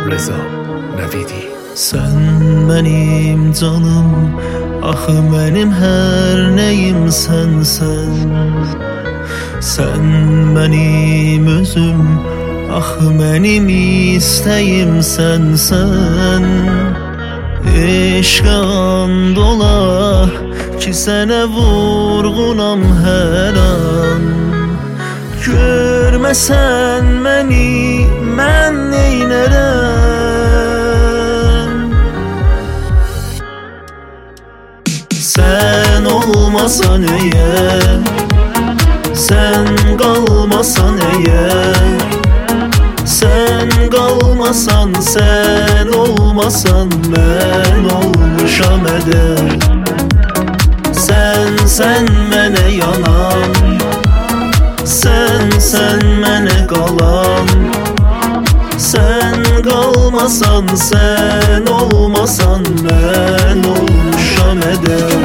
Reza Navidi. Sen benim canım, axı mənim hər nəyim sənsən. Sən mənim özüm, axı mənim istəyim sənsən. Eşqə and ola ki sənə vurğunam hər an. Görməsən məni mən neynərəm? Sən olmasan eğer, sen qalmasan eğer, sen qalmasan, sen olmasan mən olmuşam ədər. Sen mənə yanan, sen mənə qalan. Sen qalmasan, sen olmasan mən olmuşam ədər.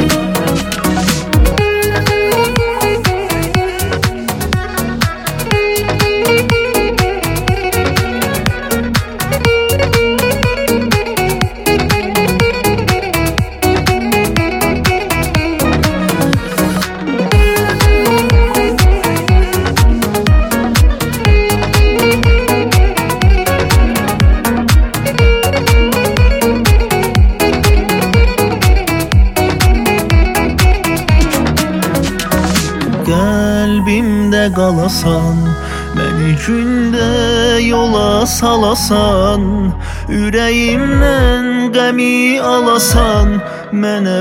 Qəlbimdə qalasan, məni gündə yola salasan. Ürəyimdən qəmi alasan, mənə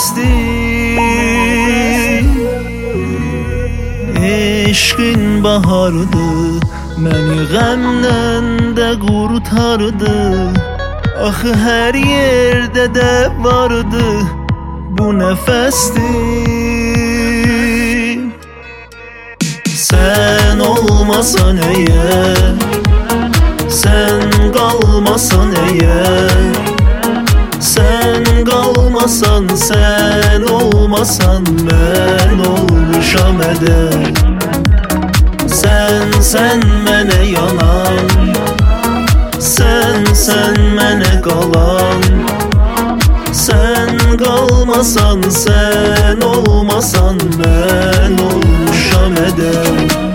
bəsdir. Eşqin bahardı, məni qəmdən də qurtardı. Axı hər yerdə də vardı bu nəfəsdir. Sen olmasan eğer, sen qalmasan eğer, sen qalmasan, sen olmasan mən olmuşam ədər. Sen mənə yanan, sen mənə qalan. Sen qalmasan, sen olmasan mən olmuşam ədər.